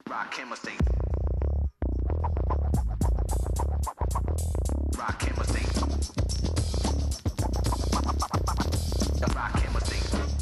Rock chemistry. Rock chemistry. Rock chemistry.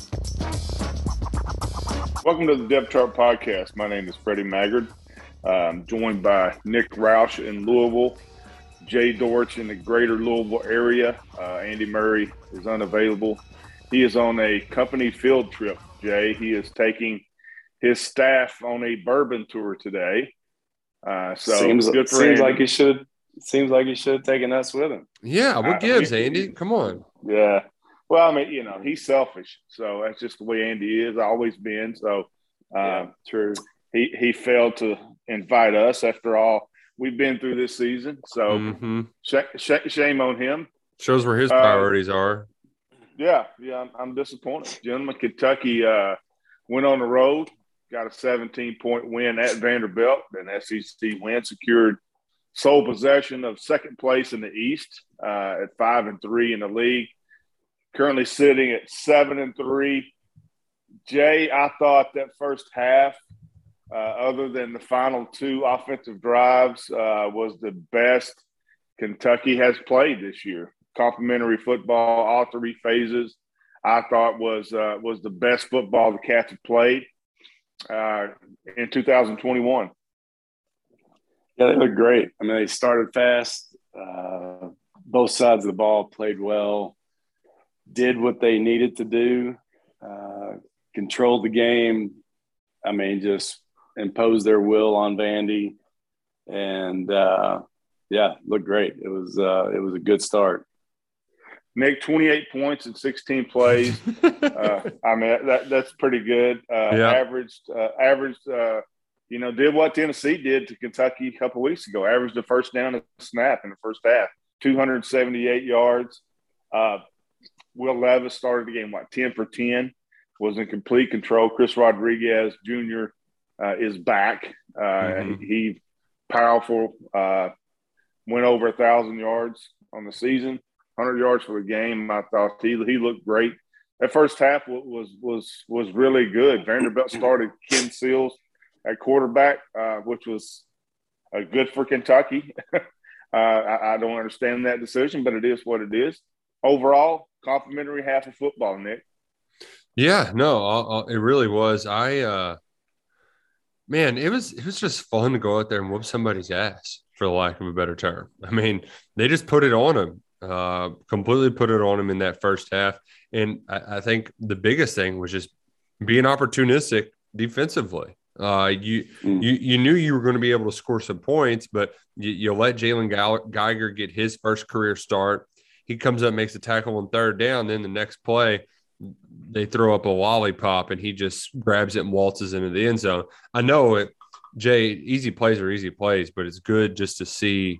Welcome to the Depth Chart Podcast. My name is Freddie Maggard. I'm joined by Nick Roush in Louisville, Jay Dortch in the greater Louisville area. Andy Murray is unavailable. He is on a company field trip, Jay. He is taking his staff on a bourbon tour today. Seems good for seems Andy. like he should. Seems like he should have taken us with him. Yeah, what gives, Andy? Come on. Yeah. Well, I mean, he's selfish. So that's just the way Andy is, always been. So True. He failed to invite us after all we've been through this season. So shame on him. Shows where his priorities are. Yeah, I'm disappointed. Gentlemen, Kentucky went on the road, got a 17-point win at Vanderbilt, an SEC win, secured sole possession of second place in the East at 5-3 in the league. Currently sitting at 7-3. Jay, I thought that first half, other than the final two offensive drives, was the best Kentucky has played this year. Complimentary football, all three phases, I thought was the best football the Cats have played in 2021. Yeah, they look great. I mean, they started fast. Both sides of the ball played well, did what they needed to do, controlled the game. I mean, just imposed their will on Vandy, and looked great. It was a good start. Nick, 28 points in 16 plays. I mean, that's pretty good. Averaged, did what Tennessee did to Kentucky a couple weeks ago. Averaged a first down and snap in the first half, 278 yards. Will Levis started the game, 10 for 10, was in complete control. Chris Rodriguez Jr. Is back. He powerful, went over 1,000 yards on the season. 100 yards for the game. I thought he looked great. That first half was really good. Vanderbilt started Ken Seals at quarterback, which was good for Kentucky. I don't understand that decision, but it is what it is. Overall, complimentary half of football, Nick. Yeah, no, it really was. It was just fun to go out there and whoop somebody's ass, for the lack of a better term. I mean, they just put it on them. Completely put it on him in that first half. And I think the biggest thing was just being opportunistic defensively. You knew you were going to be able to score some points, but you let Jalen Geiger get his first career start. He comes up, makes a tackle on third down. Then the next play, they throw up a lollipop and he just grabs it and waltzes into the end zone. I know it, Jay, easy plays are easy plays, but it's good just to see.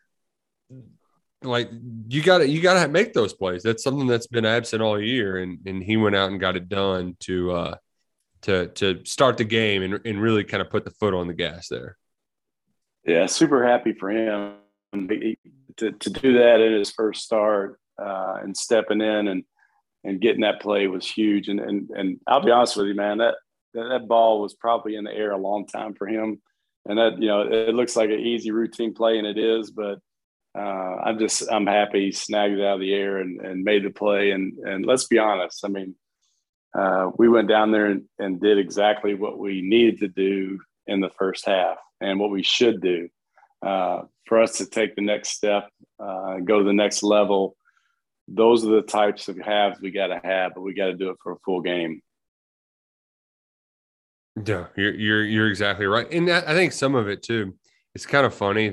Like you got to make those plays. That's something that's been absent all year, and he went out and got it done to start the game and really kind of put the foot on the gas there. Yeah, super happy for him to do that in his first start and stepping in and getting that play was huge. And I'll be honest with you, man, that ball was probably in the air a long time for him, and that it looks like an easy routine play, and it is, but. I'm happy he snagged it out of the air and made the play. And let's be honest, I mean, we went down there and did exactly what we needed to do in the first half and what we should do for us to take the next step, go to the next level. Those are the types of halves we got to have, but we got to do it for a full game. Yeah, you're exactly right. And I think some of it too, it's kind of funny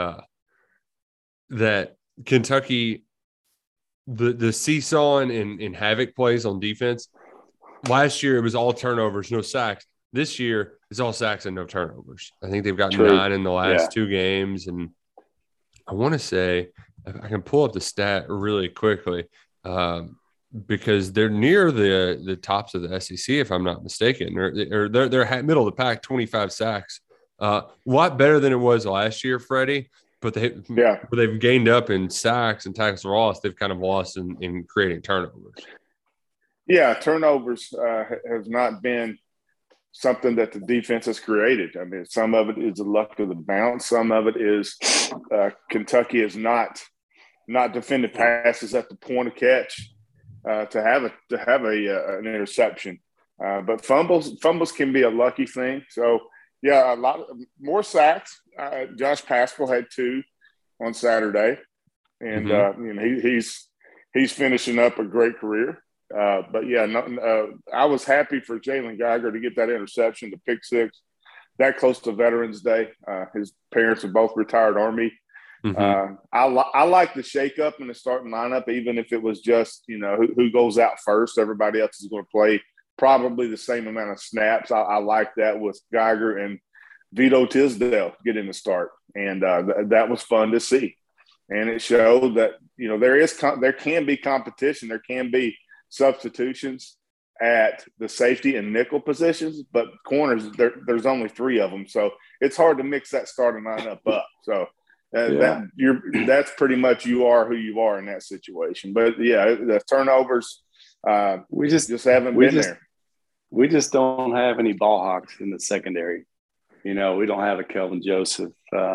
that Kentucky, the seesawing and havoc plays on defense, last year it was all turnovers, no sacks. This year it's all sacks and no turnovers. I think they've got 9 in the last 2 games. And I want to say, I can pull up the stat really quickly because they're near the tops of the SEC, if I'm not mistaken. Or they're middle of the pack, 25 sacks. A lot better than it was last year, Freddie. But they've gained up in sacks and tackles for loss. They've kind of lost in creating turnovers. Yeah, turnovers has not been something that the defense has created. I mean, some of it is the luck of the bounce. Some of it is Kentucky has not defended passes at the point of catch to have an interception. But fumbles can be a lucky thing. So yeah, a lot more sacks. Josh Paschal had 2 on Saturday, and he's finishing up a great career. But yeah, I was happy for Jalen Geiger to get that interception, the pick six, that close to Veterans Day. His parents are both retired Army. I like the shakeup in the starting lineup, even if it was just who goes out first. Everybody else is going to play probably the same amount of snaps. I like that with Geiger and Vito Tisdale getting the start, and that was fun to see. And it showed that there can be competition, there can be substitutions at the safety and nickel positions, but corners there's only 3 of them, so it's hard to mix that starting lineup up. So that's pretty much you are who you are in that situation. But yeah, the turnovers we just haven't been there. We just don't have any ball hawks in the secondary. We don't have a Kelvin Joseph,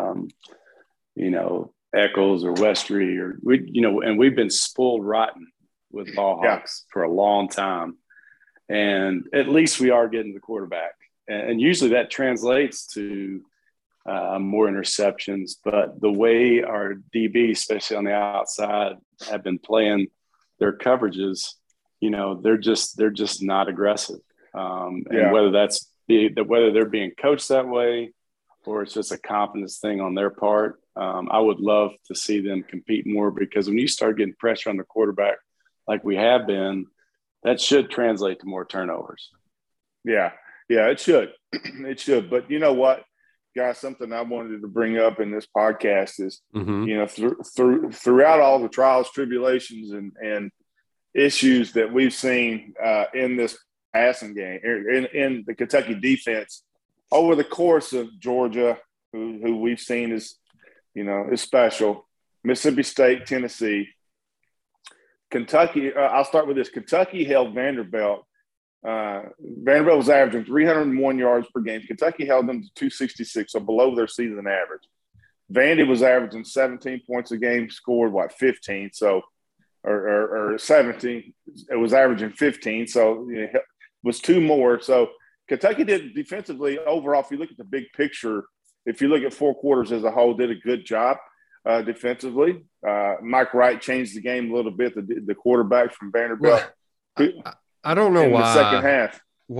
Eccles or Westry, and we've been spoiled rotten with ball hawks for a long time. And at least we are getting the quarterback. And usually that translates to more interceptions. But the way our DB, especially on the outside, have been playing their coverages, they're just not aggressive. And whether they're being coached that way or it's just a confidence thing on their part, I would love to see them compete more, because when you start getting pressure on the quarterback like we have been, that should translate to more turnovers. Yeah, it should. It should. But you know what, guys, something I wanted to bring up in this podcast is, throughout all the trials, tribulations, and issues that we've seen in this passing game, in the Kentucky defense, over the course of Georgia, who we've seen is special, Mississippi State, Tennessee, Kentucky. I'll start with this. Kentucky held Vanderbilt. Vanderbilt was averaging 301 yards per game. Kentucky held them to 266, so below their season average. Vandy was averaging 17 points a game, scored 15, so or 17. It was averaging 15, so it was 2 more. So Kentucky did defensively overall. If you look at the big picture, if you look at 4 quarters as a whole, did a good job defensively. Mike Wright changed the game a little bit. The quarterback from Vanderbilt. I don't know why. The second half.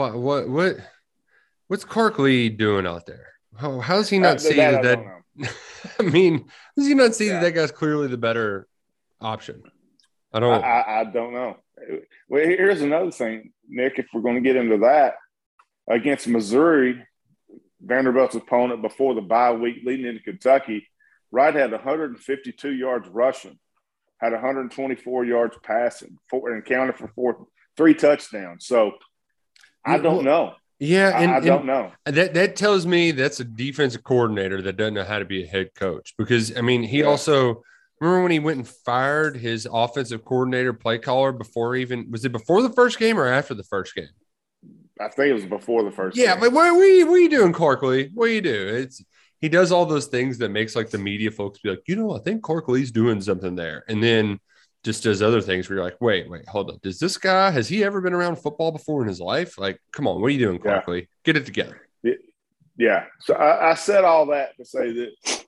What's Clark-Lee doing out there? How does he not see that? I mean, does he not see that guy's clearly the better option? I don't know. Well, here's another thing, Nick. If we're going to get into that, against Missouri, Vanderbilt's opponent before the bye week leading into Kentucky, Wright had 152 yards rushing, had 124 yards passing, and counted for 3 touchdowns. So I don't know. Yeah, I don't know. That tells me that's a defensive coordinator that doesn't know how to be a head coach, because, I mean, he also – remember when he went and fired his offensive coordinator, play caller, before was it before the first game or after the first game? I think it was before the first game. Yeah, but what are you doing, Clark-Lee? What do you do? He does all those things that makes like the media folks be like, I think Clark-Lee's doing something there. And then just does other things where you're like, wait, hold up. Has he ever been around football before in his life? Like, come on, what are you doing, Clark-Lee? Get it together. Yeah. So I said all that to say that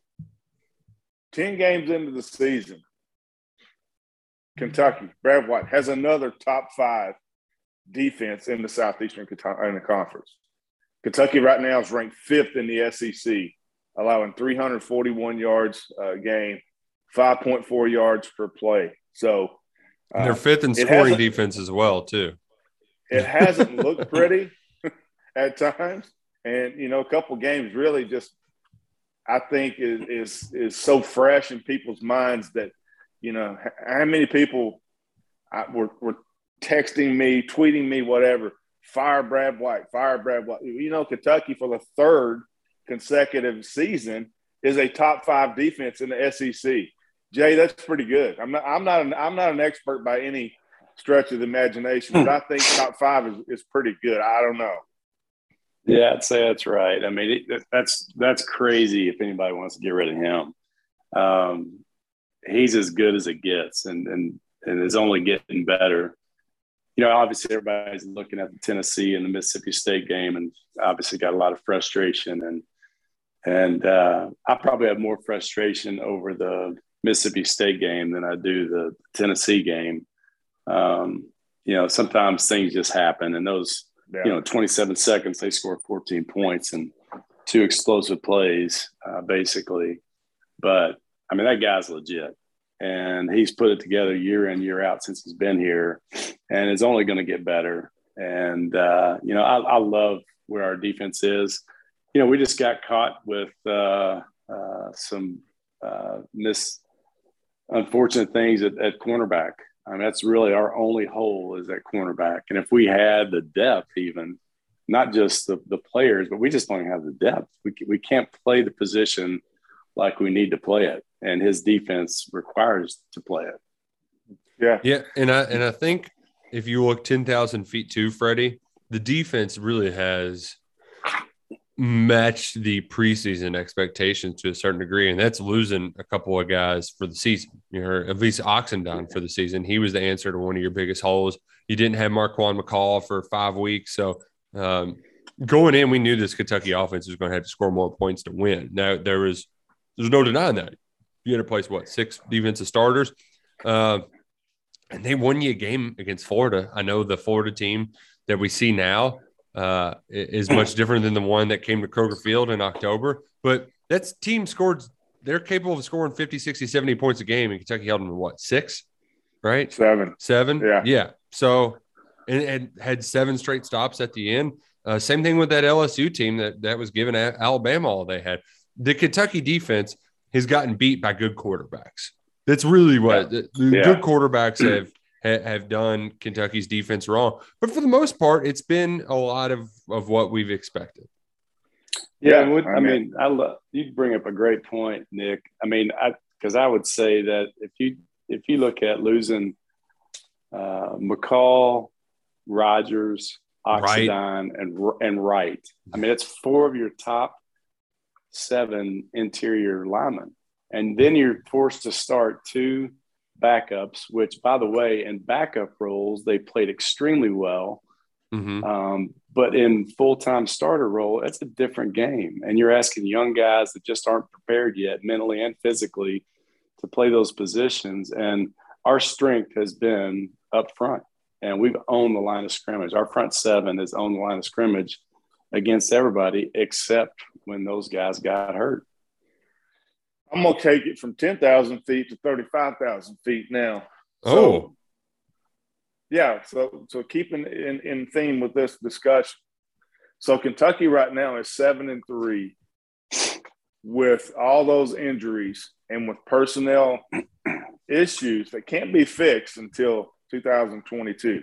10 games into the season, Kentucky, Brad White, has another top 5 defense in the Southeastern Conference. Kentucky right now is ranked 5th in the SEC, allowing 341 yards a game, 5.4 yards per play. So they're 5th in scoring defense as well, too. It hasn't looked pretty at times. And, a couple games really just, I think, is so fresh in people's minds that, how many people were texting me, tweeting me, whatever, fire Brad White. Kentucky for the 3rd consecutive season is a top 5 defense in the SEC. Jay, that's pretty good. I'm not an expert by any stretch of the imagination, but I think top 5 is pretty good. I don't know. Yeah, I'd say that's right. I mean, that's crazy if anybody wants to get rid of him. He's as good as it gets, and is only getting better. Obviously everybody's looking at the Tennessee and the Mississippi State game, and obviously got a lot of frustration. And I probably have more frustration over the Mississippi State game than I do the Tennessee game. Sometimes things just happen, and those, 27 seconds, they score 14 points and 2 explosive plays, basically. But I mean, that guy's legit, and he's put it together year in, year out since he's been here, and it's only going to get better. And, I love where our defense is. We just got caught with some unfortunate things at cornerback. I mean, that's really our only hole is at cornerback. And if we had the depth, even not just the players, but we just don't have the depth. We can't play the position like we need to play it, and his defense requires to play it. Yeah, and I think if you look 10,000 feet too, Freddie, the defense really has matched the preseason expectations to a certain degree, and that's losing a couple of guys for the season. At least Oxendine for the season. He was the answer to one of your biggest holes. You didn't have Marquand McCall for 5 weeks, so going in, we knew this Kentucky offense was going to have to score more points to win. Now there's no denying that. You had to place 6 defensive starters, and they won you a game against Florida. I know the Florida team that we see now is much different than the one that came to Kroger Field in October. But that team they're capable of scoring 50, 60, 70 points a game, and Kentucky held them to 6, right? 7. Yeah. So, and had 7 straight stops at the end. Same thing with that LSU team that was given Alabama all they had. The Kentucky defense has gotten beat by good quarterbacks. That's really what good quarterbacks have done Kentucky's defense wrong. But for the most part, it's been a lot of what we've expected. Yeah, I mean, you bring up a great point, Nick. I mean, because I would say that if you look at losing McCall, Rogers, Oxendine, and Wright, I mean, it's 4 of your top 7 interior linemen, and then you're forced to start 2 backups, which, by the way, in backup roles, they played extremely well. Mm-hmm. But in full-time starter role, it's a different game. And you're asking young guys that just aren't prepared yet mentally and physically to play those positions. And our strength has been up front, and we've owned the line of scrimmage. Our front 7 has owned the line of scrimmage against everybody except when those guys got hurt. I'm going to take it from 10,000 feet to 35,000 feet now. So keeping in theme with this discussion. So Kentucky right now is 7-3 with all those injuries and with personnel issues that can't be fixed until 2022.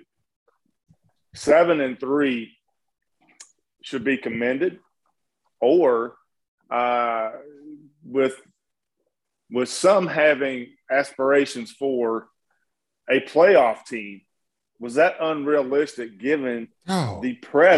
7-3 should be commended, or with some having aspirations for a playoff team. Was that unrealistic given the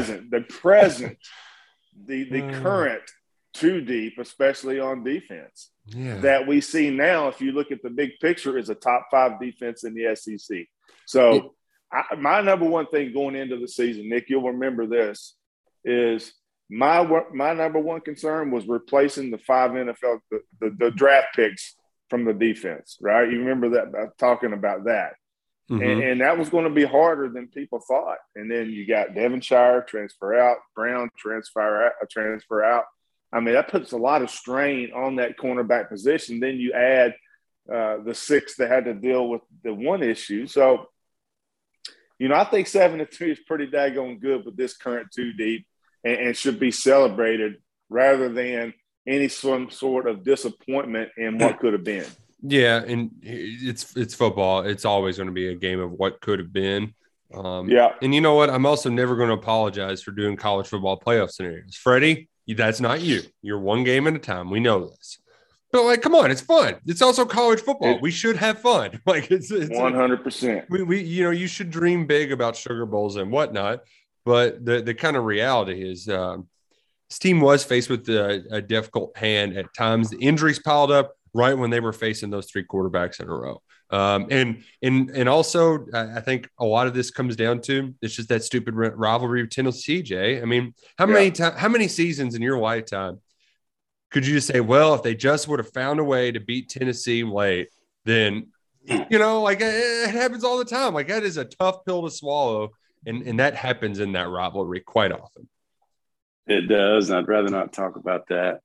current 2 deep, especially on defense, that we see now, if you look at the big picture, is a top 5 defense in the SEC. So my number one thing going into the season, Nick, you'll remember this, is my number one concern was replacing the 5 NFL, the draft picks from the defense, right? You remember that, talking about that. Mm-hmm. And that was going to be harder than people thought. And then you got Devonshire transfer out, Brown transfer out. I mean, that puts a lot of strain on that cornerback position. Then you add the 6 that had to deal with the one issue. So, I think 7-2 is pretty daggone good with this current 2 deep, and should be celebrated rather than any sort of disappointment in what could have been. Yeah, and it's football. It's always going to be a game of what could have been. And you know what? I'm also never going to apologize for doing college football playoff scenarios. Freddie, that's not you. You're one game at a time. We know this. But, come on, it's fun. It's also college football. We should have fun. It's 100%. We you should dream big about Sugar Bowls and whatnot. But the kind of reality is this team was faced with a difficult hand at times. The injuries piled up right when they were facing those three quarterbacks in a row. And also, I think a lot of this comes down to it's just that stupid rivalry with Tennessee, Jay. I mean, how many seasons in your lifetime could you just say, well, if they just would have found a way to beat Tennessee late, then, like it happens all the time. Like that is a tough pill to swallow. And that happens in that rivalry quite often. It does. And I'd rather not talk about that.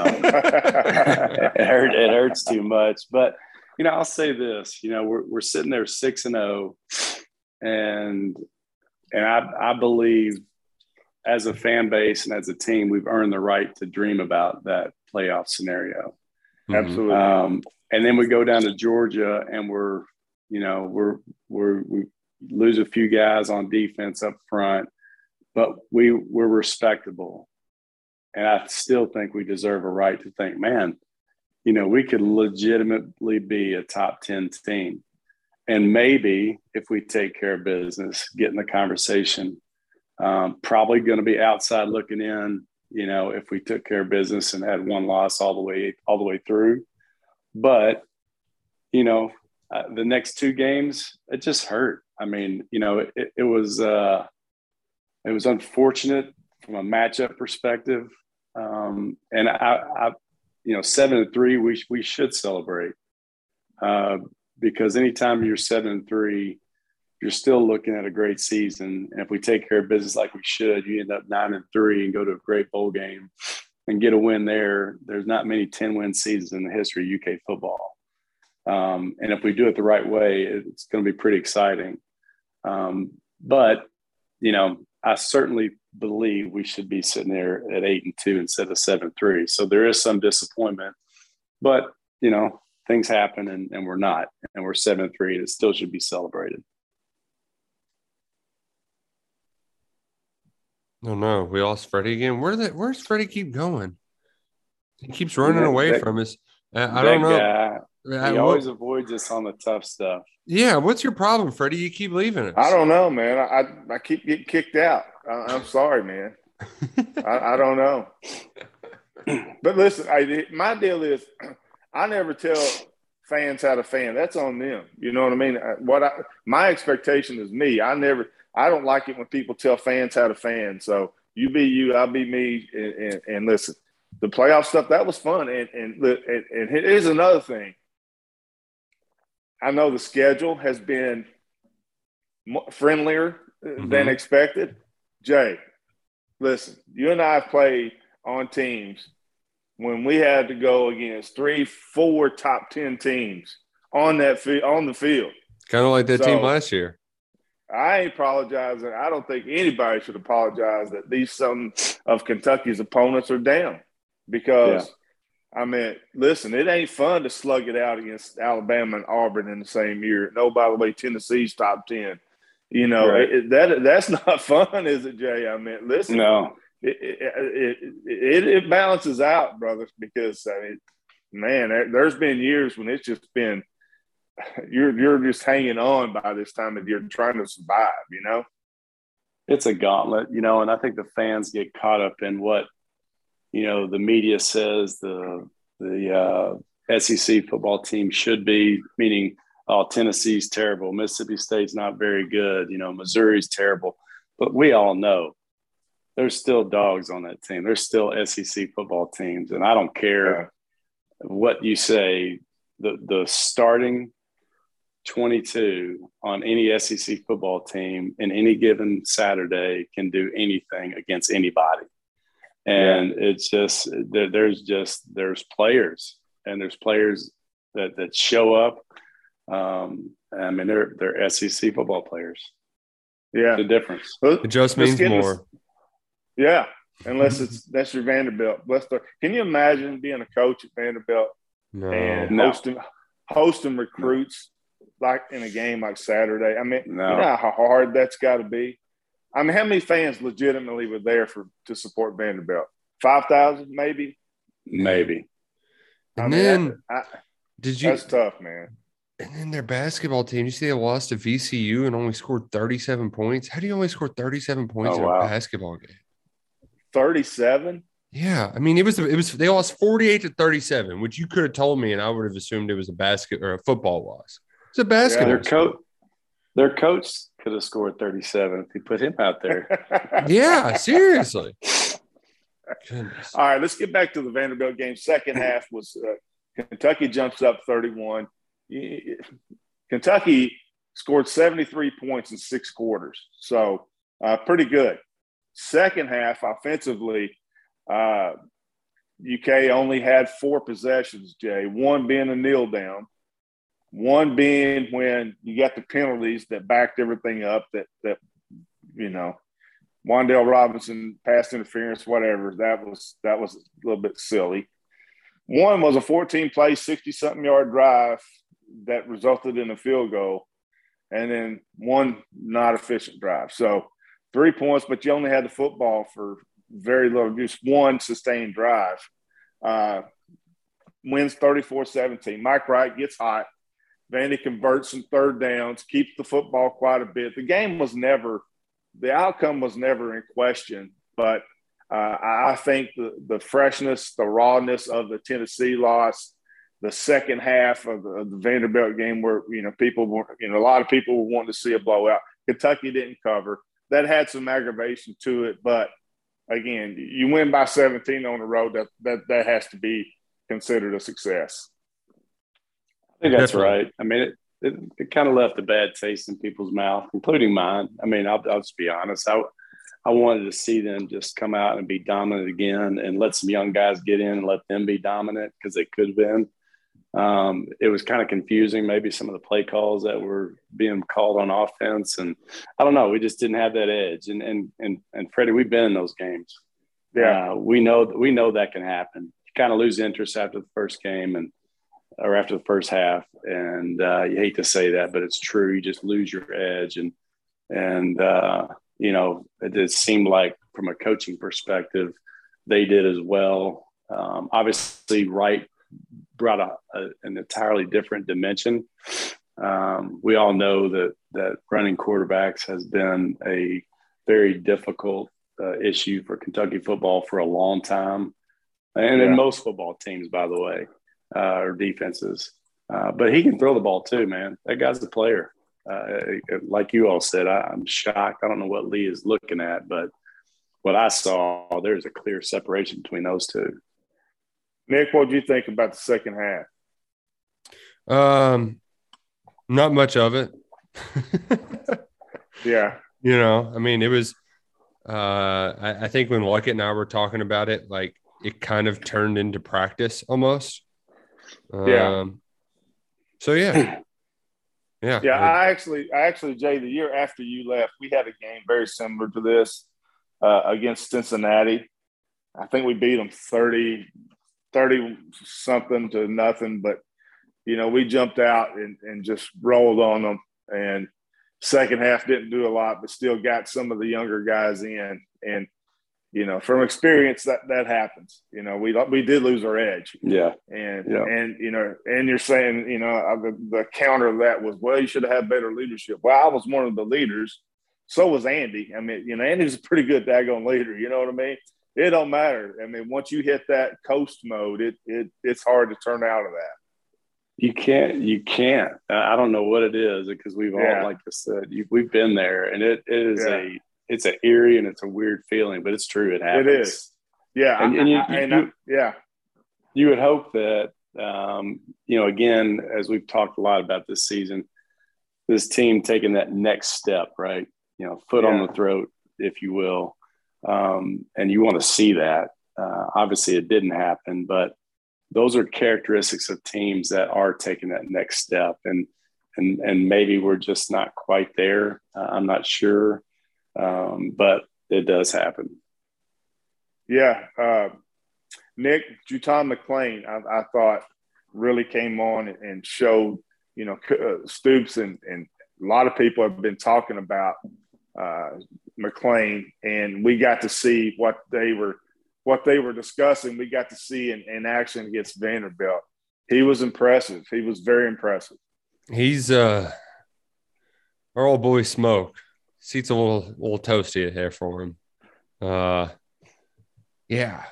It hurts too much. But, I'll say this, we're sitting there 6-0 and I believe as a fan base and as a team, we've earned the right to dream about that playoff scenario. Absolutely. And then we go down to Georgia and we lose a few guys on defense up front, but we're respectable. And I still think we deserve a right to think, man, we could legitimately be a top 10 team. And maybe if we take care of business, get in the conversation, probably going to be outside looking in, if we took care of business and had one loss all the way through. But, the next two games, it just hurt. I mean, it was unfortunate from a matchup perspective. And I 7-3, we should celebrate because anytime you're 7-3, you're still looking at a great season. And if we take care of business like we should, you end up 9-3 and go to a great bowl game and get a win there. There's not many 10-win seasons in the history of UK football. And if we do it the right way, it's going to be pretty exciting. But, I certainly believe we should be sitting there at 8-2 instead of 7-3. So there is some disappointment, but, things happen and we're not, and we're 7-3. It still should be celebrated. No, we lost Freddie again. Where's Freddie keep going? He keeps running away from us. I don't know. He always avoids us on the tough stuff. Yeah, what's your problem, Freddie? You keep leaving us. I don't know, man. I keep getting kicked out. I'm sorry, man. I don't know. But listen, my deal is I never tell fans how to fan. That's on them. You know what I mean? My expectation is me. I don't like it when people tell fans how to fan. So you be you, I'll be me. And listen, the playoff stuff, that was fun. And here's another thing. I know the schedule has been friendlier than expected. Jay, listen, you and I have played on teams when we had to go against 3-4 top 10 teams on the field. Kind of like that team last year. I ain't apologizing. I don't think anybody should apologize that some of Kentucky's opponents are down because I mean, listen, it ain't fun to slug it out against Alabama and Auburn in the same year. No, by the way, Tennessee's top 10. Right. That's not fun, is it, Jay? I mean, listen, no, it balances out, brothers, because there's been years when it's just been you're just hanging on by this time of year trying to survive. It's a gauntlet, and I think the fans get caught up in what the media says the SEC football team should be, meaning, oh, Tennessee's terrible, Mississippi State's not very good, Missouri's terrible. But we all know there's still dogs on that team. There's still SEC football teams. And I don't care what you say, the starting 22 on any SEC football team in any given Saturday can do anything against anybody. And it's just there's players and there's players that show up. I mean, they're SEC football players. Yeah, the difference. It just means more. Yeah, unless that's your Vanderbilt. Can you imagine being a coach at Vanderbilt and hosting recruits like in a game like Saturday? I mean, you know how hard that's got to be. I mean, how many fans legitimately were there to support Vanderbilt? 5,000, maybe. And that's tough, man. And then their basketball team, you see they lost to VCU and only scored 37 points. How do you only score 37 points in a basketball game? 37? Yeah, I mean, it was they lost 48-37, which you could have told me, and I would have assumed it was a basket or a football loss. It's a basketball. Yeah, their coach could have scored 37 if he put him out there. Yeah, seriously. Goodness. All right, let's get back to the Vanderbilt game. Second half was Kentucky jumps up 31. Kentucky scored 73 points in 6 quarters, so pretty good. Second half, offensively, UK only had 4 possessions, Jay, one being a kneel down, one being when you got the penalties that backed everything up that you know, Wan'Dale Robinson, pass interference, whatever. That was a little bit silly. One was a 14-play, 60-something yard drive that resulted in a field goal, and then one not efficient drive. So 3 points, but you only had the football for very little, just one sustained drive. Wins 34-17. Mike Wright gets hot. Vandy converts some third downs, keeps the football quite a bit. The outcome was never in question, but I think the freshness, the rawness of the Tennessee loss, the second half of the Vanderbilt game where, a lot of people were wanting to see a blowout. Kentucky didn't cover. That had some aggravation to it, but again, you win by 17 on the road, that has to be considered a success. I think that's right. I mean, it kind of left a bad taste in people's mouth, including mine. I mean, I'll just be honest. I wanted to see them just come out and be dominant again and let some young guys get in and let them be dominant because they could have been. It was kind of confusing, maybe some of the play calls that were being called on offense. And I don't know, we just didn't have that edge. And Freddie, we've been in those games. Yeah. We know that can happen. You kind of lose interest after the first game or after the first half. And you hate to say that, but it's true. You just lose your edge. And it just seemed like from a coaching perspective, they did as well. Obviously, Wright brought an entirely different dimension. We all know that running quarterbacks has been a very difficult issue for Kentucky football for a long time. And in most football teams, by the way, or defenses. But he can throw the ball too, man. That guy's a player. Like you all said, I'm shocked. I don't know what Lee is looking at, but what I saw, there's a clear separation between those two. Nick, what do you think about the second half? Not much of it. Yeah. I mean, it was I think when Luckett and I were talking about it, like it kind of turned into practice almost. So yeah. I actually, Jay, the year after you left, we had a game very similar to this against Cincinnati. I think we beat them 30 something to nothing, but we jumped out and just rolled on them. And second half didn't do a lot, but still got some of the younger guys in. And from experience, that happens. We did lose our edge. Yeah. And you're saying, the counter of that was, well, you should have had better leadership. Well, I was one of the leaders. So was Andy. I mean, Andy's a pretty good daggone leader. You know what I mean? It don't matter. I mean, once you hit that coast mode, it's hard to turn out of that. You can't. I don't know what it is because we've all, like I said, we've been there, and it is it's an eerie and it's a weird feeling, but it's true. It happens. It is. Yeah. You would hope that, again, as we've talked a lot about this season, this team taking that next step, right? Foot on the throat, if you will. And you want to see that. Obviously, it didn't happen, but those are characteristics of teams that are taking that next step. And maybe we're just not quite there. I'm not sure. But it does happen. Yeah. Nick, Juton McClain, I thought really came on and showed, Stoops and a lot of people have been talking about McClain, and we got to see what they were discussing. We got to see in action against Vanderbilt. He was impressive. He was very impressive. He's our old boy Smoke. Seat's a little toasty there for him. Yeah.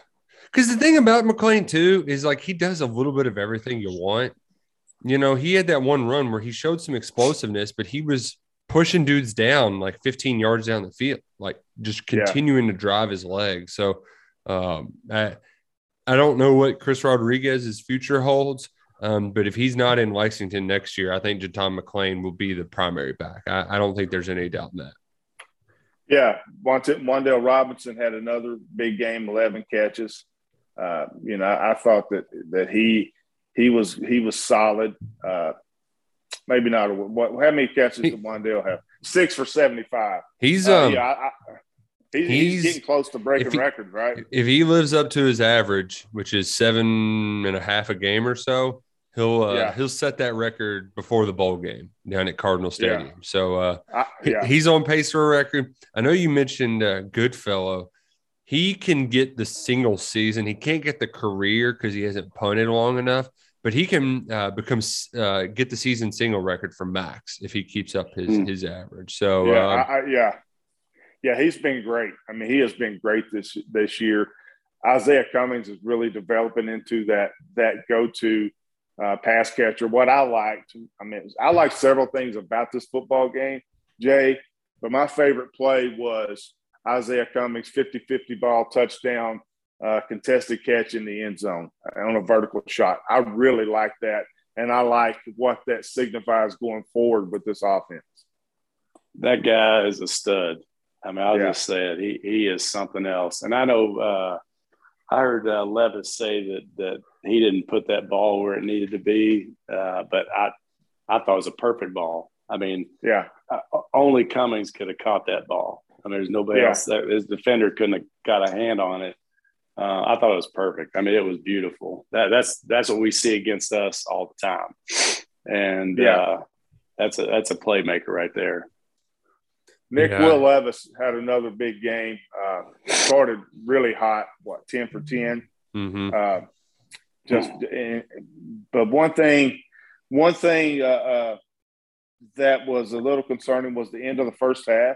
Because the thing about McClain too is like he does a little bit of everything you want. You know, he had that one run where he showed some explosiveness, but he was pushing dudes down like 15 yards down the field, like just continuing to drive his legs. So I don't know what Chris Rodriguez's future holds, but if he's not in Lexington next year, I think Ja'Ton McClain will be the primary back. I don't think there's any doubt in that. Yeah, Wan'Dale Robinson had another big game, 11 catches. You know, I thought that he was solid. Maybe not. How many catches did Wan'Dale have? 6 for 75. He's getting close to breaking records, right? If he lives up to his average, which is 7.5 a game or so, he'll set that record before the bowl game down at Cardinal Stadium. Yeah. So he's on pace for a record. I know you mentioned Goodfellow. He can get the single season. He can't get the career because he hasn't punted long enough, but he can get the season single record for Max if he keeps up his average. So he's been great. I mean, he has been great this year. Isaiah Cummings is really developing into that go-to pass catcher. What I liked, I like several things about this football game, Jay, but my favorite play was Isaiah Cummings 50-50 ball touchdown, contested catch in the end zone on a vertical shot. I really like that, and I like what that signifies going forward with this offense. That guy is a stud. I mean, I'll just say it. He is something else. And I know I heard Levis say that he didn't put that ball where it needed to be, but I thought it was a perfect ball. I mean, only Cummings could have caught that ball. I mean, there's nobody else. His defender couldn't have got a hand on it. I thought it was perfect. I mean, it was beautiful. That's what we see against us all the time, and that's a playmaker right there. Will Levis had another big game. Started really hot. 10 for 10. Mm-hmm. But one thing that was a little concerning was the end of the first half.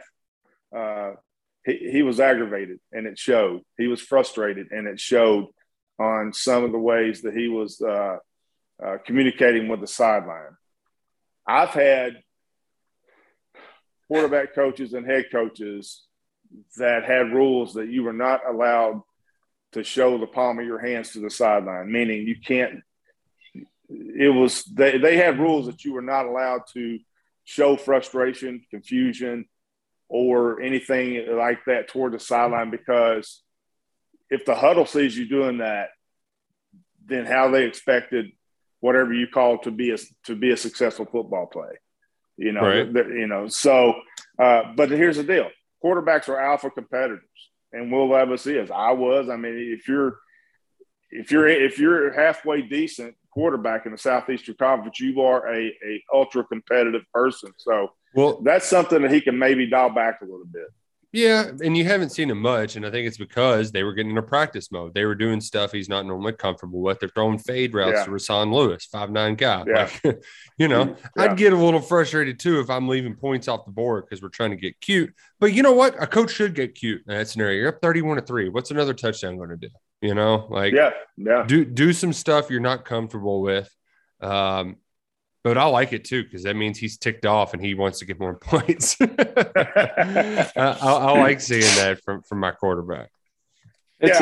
He was aggravated, and it showed. He was frustrated, and it showed on some of the ways that he was communicating with the sideline. I've had quarterback coaches and head coaches that had rules that you were not allowed to show the palm of your hands to the sideline, meaning you can't – they had rules that you were not allowed to show frustration, confusion, or anything like that toward the sideline, because if the huddle sees you doing that, then how they expected whatever you call to be a successful football play, right. So, but here's the deal: quarterbacks are alpha competitors, and Will Levis is. I was. I mean, if you're halfway decent quarterback in the Southeastern Conference, you are a ultra competitive person. So, that's something that he can maybe dial back a little bit. Yeah, and you haven't seen him much, and I think it's because they were getting into practice mode. They were doing stuff he's not normally comfortable with. They're throwing fade routes to Rashawn Lewis, 5'9" guy. Yeah. I'd get a little frustrated too if I'm leaving points off the board because we're trying to get cute. But you know what? A coach should get cute in that scenario. You're up 31-3. What's another touchdown going to do? Do some stuff you're not comfortable with. But I like it too, because that means he's ticked off and he wants to get more points. I like seeing that from my quarterback. It's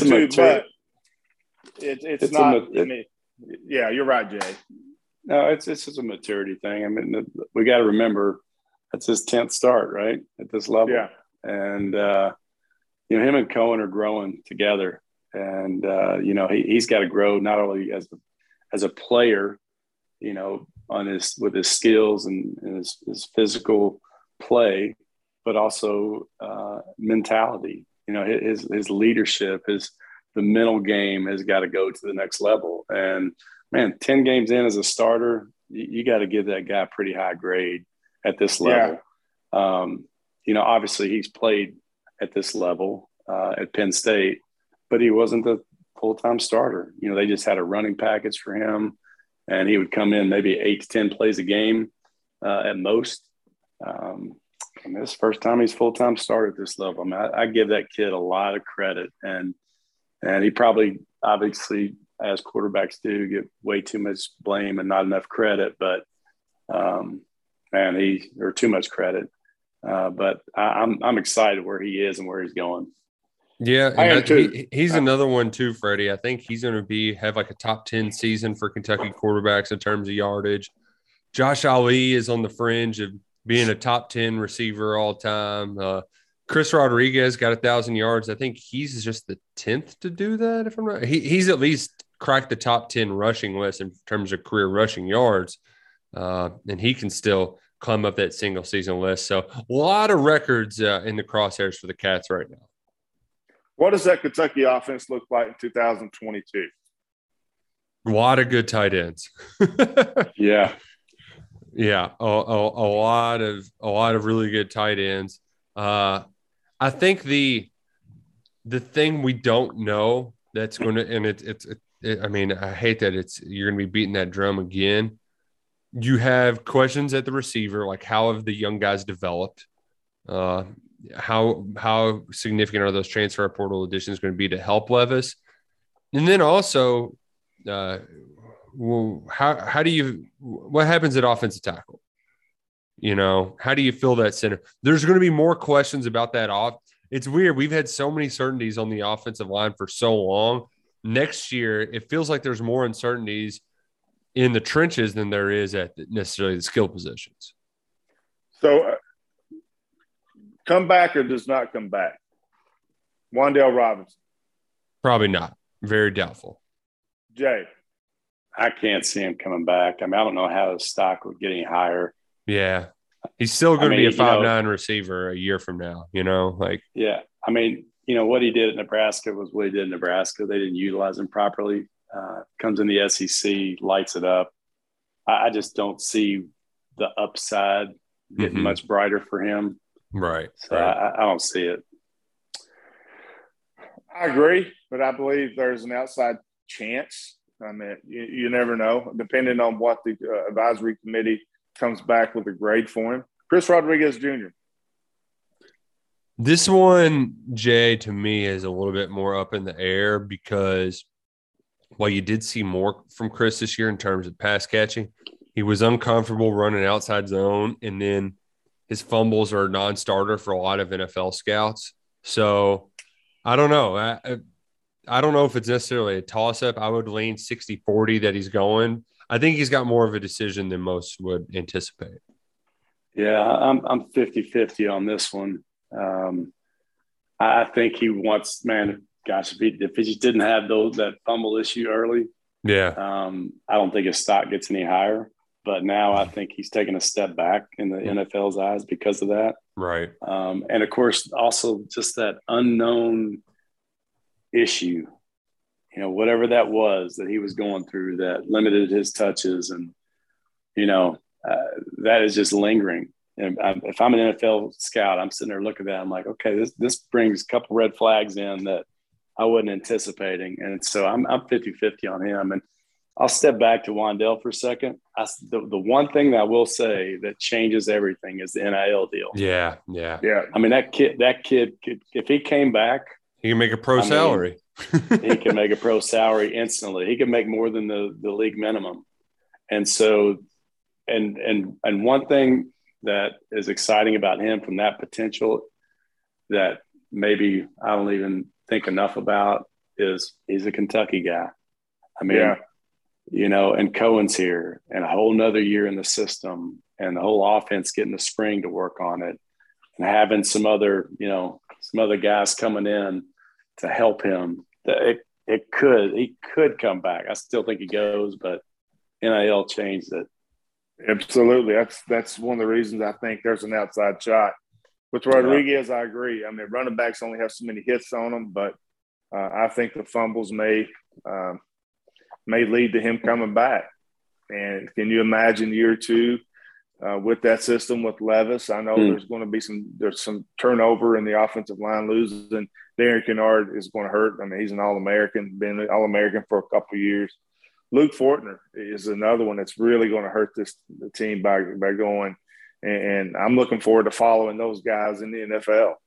not. You're right, Jay. No, it's just a maturity thing. I mean, we got to remember that's his 10th start, right, at this level. Yeah. And him and Cohen are growing together, and he's got to grow not only as a player, with his skills and his physical play, but also mentality. His leadership, the mental game has got to go to the next level. And man, 10 games in as a starter, you got to give that guy a pretty high grade at this level. Obviously he's played at this level at Penn State, but he wasn't the full-time starter. They just had a running package for him, and he would come in maybe 8 to 10 plays a game at most. This first time he's full-time starter at this level. I give that kid a lot of credit. And, And he probably, obviously, as quarterbacks do, get way too much blame and not enough credit, but or too much credit. But I'm excited where he is and where he's going. Yeah, and he's another one too, Freddie. I think he's going to have like a top 10 season for Kentucky quarterbacks in terms of yardage. Josh Ali is on the fringe of being a top 10 receiver all time. Chris Rodriguez got 1,000 yards. I think he's just the 10th to do that. If I'm right, he's at least cracked the top 10 rushing list in terms of career rushing yards, and he can still climb up that single season list. So a lot of records in the crosshairs for the Cats right now. What does that Kentucky offense look like in 2022? A lot of good tight ends. Yeah. Yeah, a lot of really good tight ends. I think the thing we don't know that's going to, and I mean, I hate that you're going to be beating that drum again. You have questions at the receiver, like how have the young guys developed? How significant are those transfer portal additions going to be to help Levis? And then also, what happens at offensive tackle? How do you fill that center? There's going to be more questions about that off. It's weird. We've had so many certainties on the offensive line for so long. Next year, it feels like there's more uncertainties in the trenches than there is at necessarily the skill positions. So come back or does not come back? Wan'Dale Robinson. Probably not. Very doubtful. Jay. I can't see him coming back. I mean, I don't know how his stock would get any higher. Yeah. He's still going to be a 5'9" receiver a year from now, Yeah. I mean, what he did at Nebraska was what he did in Nebraska. They didn't utilize him properly. Comes in the SEC, lights it up. I just don't see the upside getting much brighter for him. Right. So I don't see it. I agree, but I believe there's an outside chance. I mean, you never know, depending on what the advisory committee comes back with a grade for him. Chris Rodriguez Jr. This one, Jay, to me is a little bit more up in the air because while you did see more from Chris this year in terms of pass catching, he was uncomfortable running outside zone, and then his fumbles are a non-starter for a lot of NFL scouts. So I don't know. I don't know if it's necessarily a toss-up. I would lean 60-40 that he's going. I think he's got more of a decision than most would anticipate. Yeah, I'm 50-50 on this one. I think he wants, gosh, if he just didn't have that fumble issue early, I don't think his stock gets any higher. But now I think he's taken a step back in the NFL's eyes because of that. Right. And, of course, also just that unknown issue, whatever that was that he was going through that limited his touches. And, that is just lingering. And if I'm an NFL scout, I'm sitting there looking at that. I'm like, okay, this brings a couple red flags in that I wasn't anticipating. And so I'm 50-50 on him. And I'll step back to Wan'Dale for a second. The one thing that I will say that changes everything is the NIL deal. Yeah. I mean, that kid could, if he came back, he can make a pro salary. He can make a pro salary instantly. He can make more than the league minimum. And so, and one thing that is exciting about him from that potential that maybe I don't even think enough about is he's a Kentucky guy. I mean, and Cohen's here and a whole nother year in the system and the whole offense getting the spring to work on it and having some other guys coming in to help him. He could come back. I still think he goes, but NIL changed it. Absolutely. That's one of the reasons I think there's an outside shot. With Rodriguez, I agree. I mean, running backs only have so many hits on them, but I think the fumbles may lead to him coming back. And can you imagine year two with that system with Levis? I know there's going to be some turnover in the offensive line. Losing Darren Kennard is going to hurt. I mean, he's an All-American, been an All-American for a couple of years. Luke Fortner is another one that's really going to hurt the team by going. And I'm looking forward to following those guys in the NFL.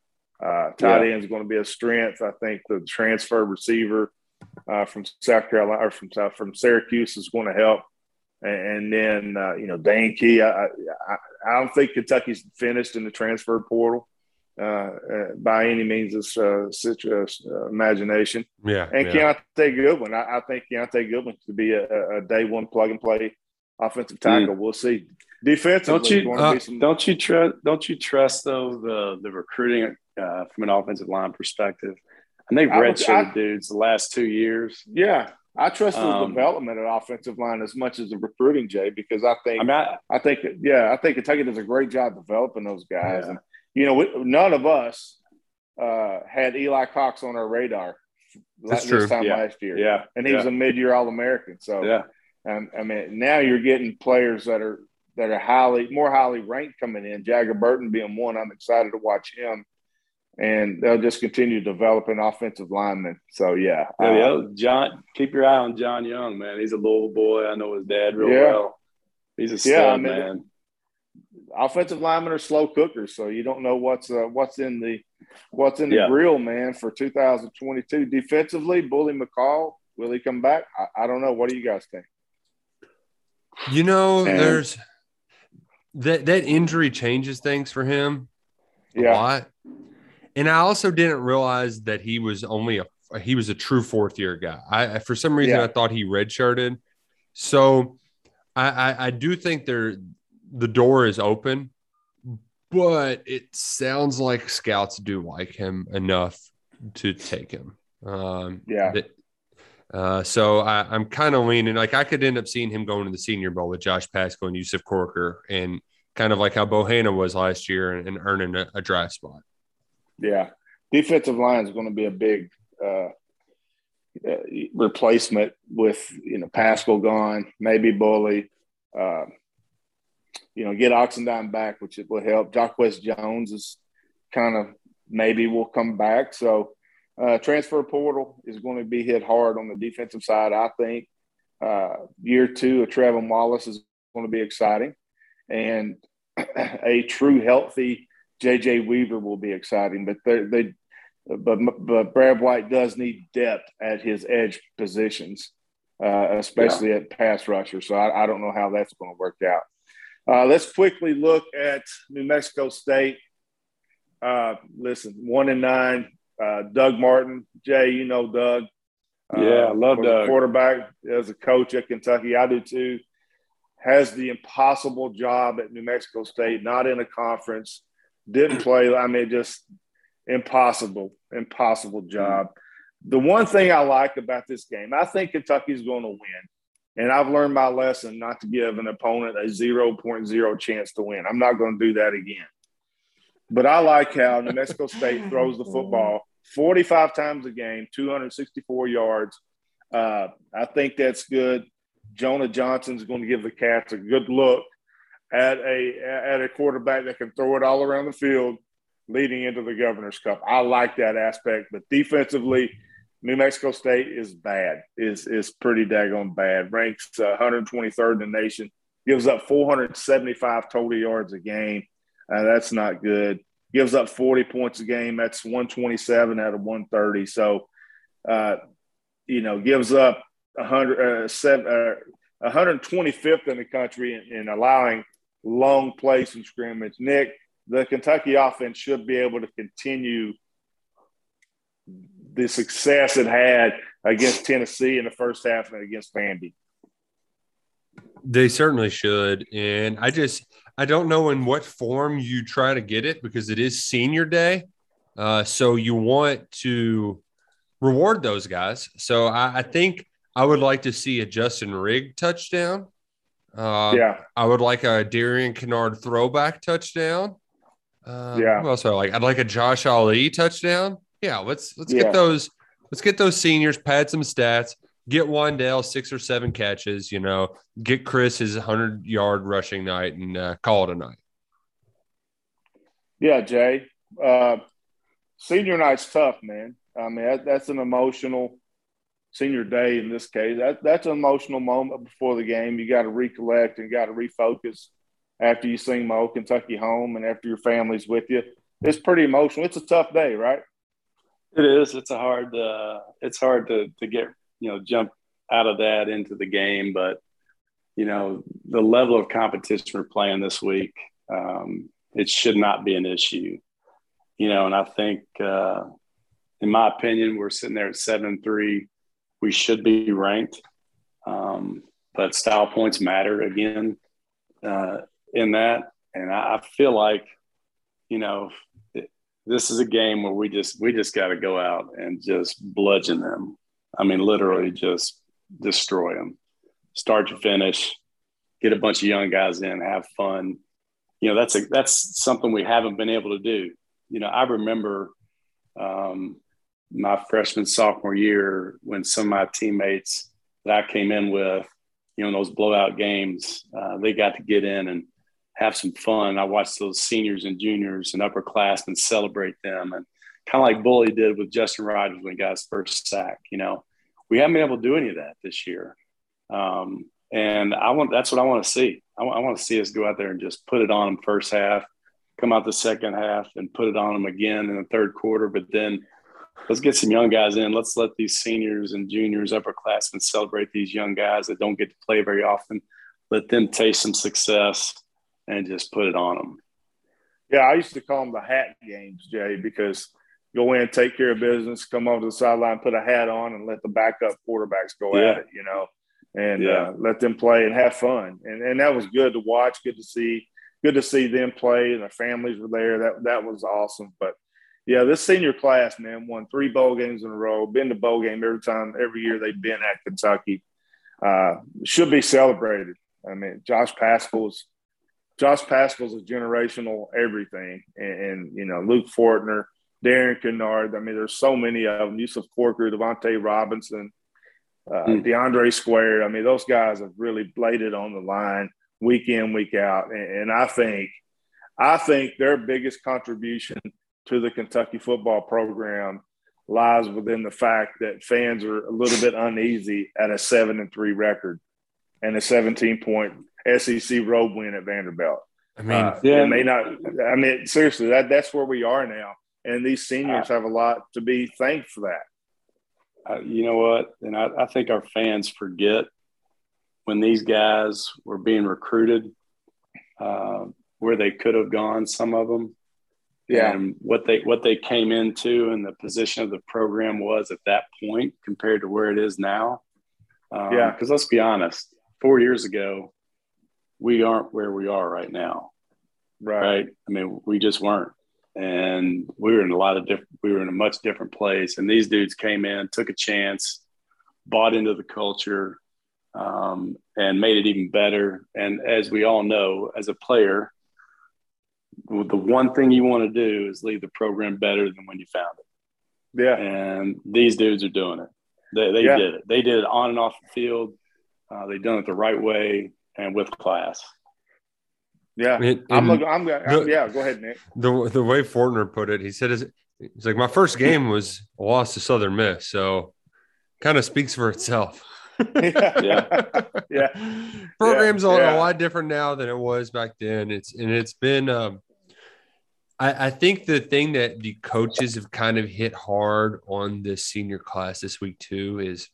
Tight end is going to be a strength. I think the transfer receiver from South Carolina or from Syracuse is going to help. And then, Dane Key, I don't think Kentucky's finished in the transfer portal by any means of imagination. Yeah. And Keontae Goodwin, I think Keontae Goodwin could be a day one plug and play offensive tackle. We'll see. Defensively, don't you trust though the recruiting from an offensive line perspective? And they've redshirted dudes the last 2 years. Yeah. I trust the development of offensive line as much as the recruiting, Jay, because I think Kentucky does a great job developing those guys. Yeah. And none of us had Eli Cox on our radar last year. Yeah, and he was a mid-year All-American. So now you're getting players that are more highly ranked coming in. Jagger Burton being one. I'm excited to watch him. And they'll just continue developing offensive linemen. So, John, keep your eye on John Young, man. He's a little boy. I know his dad real well. He's a stud, man. Offensive linemen are slow cookers, so you don't know what's in the grill, man, for 2022. Defensively, Bully McCall, will he come back? I don't know. What do you guys think? There's that injury changes things for him a lot. And I also didn't realize that he was a true fourth-year guy. For some reason, I thought he redshirted. So I do think the door is open, but it sounds like scouts do like him enough to take him. So I'm kind of leaning, like I could end up seeing him going to the Senior Bowl with Josh Paschal and Yusuf Corker, and kind of like how Bohanna was last year and earning a draft spot. Yeah, defensive line is going to be a big replacement with Paschal gone, maybe Bully. Get Oxendine back, which it will help. Jacquez Jones is kind of maybe will come back. So transfer portal is going to be hit hard on the defensive side. I think year two of Trevin Wallace is going to be exciting, and a true healthy J.J. Weaver will be exciting, but Brad White does need depth at his edge positions, especially at pass rusher. So I don't know how that's going to work out. Let's quickly look at New Mexico State. 1-9. Doug Martin, Jay, Doug. I love Doug. Quarterback as a coach at Kentucky. I do too. Has the impossible job at New Mexico State, not in a conference. Didn't play. Just impossible job. The one thing I like about this game, I think Kentucky's going to win. And I've learned my lesson not to give an opponent a 0.0 chance to win. I'm not going to do that again. But I like how New Mexico State throws the football 45 times a game, 264 yards. I think that's good. Jonah Johnson's going to give the Cats a good look at a quarterback that can throw it all around the field leading into the Governor's Cup. I like that aspect, but defensively, New Mexico State is bad, is pretty daggone bad. Ranks 123rd in the nation, gives up 475 total yards a game. That's not good. Gives up 40 points a game. That's 127 out of 130. So, gives up 125th in the country in allowing long plays from scrimmage. Nick, the Kentucky offense should be able to continue the success it had against Tennessee in the first half and against Vandy. They certainly should. And I don't know in what form you try to get it, because it is senior day. So you want to reward those guys. So I think I would like to see a Justin Rigg touchdown. I would like a Darian Kennard throwback touchdown. Who else would I like? I'd like a Josh Ali touchdown. Yeah, let's get those. Let's get those seniors, pad some stats, get Wandale 6 or 7 catches. Get Chris his 100-yard rushing night, and call it a night. Yeah, Jay. Senior night's tough, man. That's an emotional senior day in this case. That's an emotional moment before the game. You got to recollect and got to refocus after you sing My Old Kentucky Home and after your family's with you. it's pretty emotional. It's a tough day, right? It is. It's hard to get, jump out of that into the game. But, the level of competition we're playing this week, it should not be an issue. And I think, in my opinion, we're sitting there at 7-3. We should be ranked. But style points matter again in that. And I feel like, this is a game where we just got to go out and just bludgeon them. I mean, literally just destroy them, start to finish, get a bunch of young guys in, have fun. That's something we haven't been able to do. I remember my freshman, sophomore year when some of my teammates that I came in with, in those blowout games, they got to get in and have some fun. I watched those seniors and juniors and upperclassmen celebrate them, and kind of like Bully did with Justin Rogers when he got his first sack. We haven't been able to do any of that this year, and that's what I want to see. I want to see us go out there and just put it on them first half, come out the second half, and put it on them again in the third quarter. But then let's get some young guys in. Let's let these seniors and juniors, upperclassmen celebrate these young guys that don't get to play very often. Let them taste some success and just put it on them. Yeah, I used to call them the hat games, Jay, because go in, take care of business, come over to the sideline, put a hat on, and let the backup quarterbacks go at it, and let them play and have fun. And that was good to watch, good to see them play, and their families were there. That was awesome. But, yeah, this senior class, man, won 3 bowl games in a row, been to bowl game every year they've been at Kentucky. Should be celebrated. I mean, Josh Paschal's a generational everything. And Luke Fortner, Darren Kennard. I mean, there's so many of them. Yusuf Corker, Devontae Robinson, DeAndre Square. I mean, those guys have really laid it on the line week in, week out. And I think their biggest contribution to the Kentucky football program lies within the fact that fans are a little bit uneasy at a 7-3 record and a 17-point SEC road win at Vanderbilt. I mean, it may not. I mean, seriously, that's where we are now, and these seniors have a lot to be thanked for that. You know what? And I think our fans forget when these guys were being recruited, where they could have gone. Some of them, and what they came into, and the position of the program was at that point compared to where it is now. Because let's be honest, 4 years ago, we aren't where we are right now. Right. I mean, we just weren't. And we were in a much different place. And these dudes came in, took a chance, bought into the culture, and made it even better. And as we all know, as a player, the one thing you want to do is leave the program better than when you found it. Yeah. And these dudes are doing it. They did it. They did it on and off the field. They've done it the right way and with class. Yeah. Go ahead, Nick. The way Fortner put it, he said, it's like my first game was a loss to Southern Miss. So kind of speaks for itself. Yeah. Program's a lot different now than it was back then. It's been I think the thing that the coaches have kind of hit hard on this senior class this week too is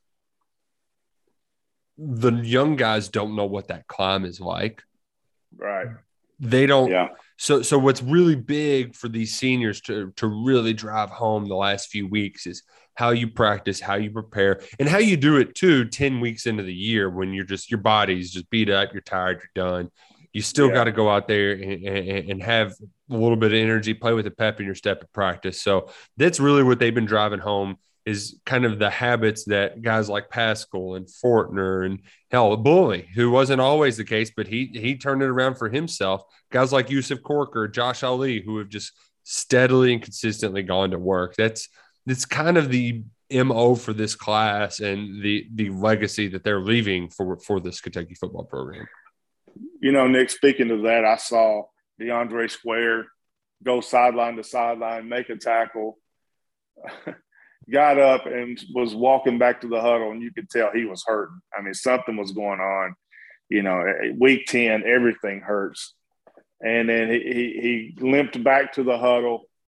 the young guys don't know what that climb is like. Right. They don't. Yeah. So what's really big for these seniors to really drive home the last few weeks is how you practice, how you prepare, and how you do it too 10 weeks into the year when your body's just beat up, you're tired, you're done. You still got to go out there and have a little bit of energy, play with a pep in your step at practice. So that's really what they've been driving home is kind of the habits that guys like Paschal and Fortner and hell, Bully, who wasn't always the case, but he turned it around for himself. Guys like Yusuf Corker, Josh Ali, who have just steadily and consistently gone to work. That's kind of the MO for this class and the legacy that they're leaving for this Kentucky football program. Nick, speaking of that, I saw DeAndre Square go sideline to sideline, make a tackle, got up and was walking back to the huddle, and you could tell he was hurting. I mean, something was going on. Week 10, everything hurts. And then he limped back to the huddle,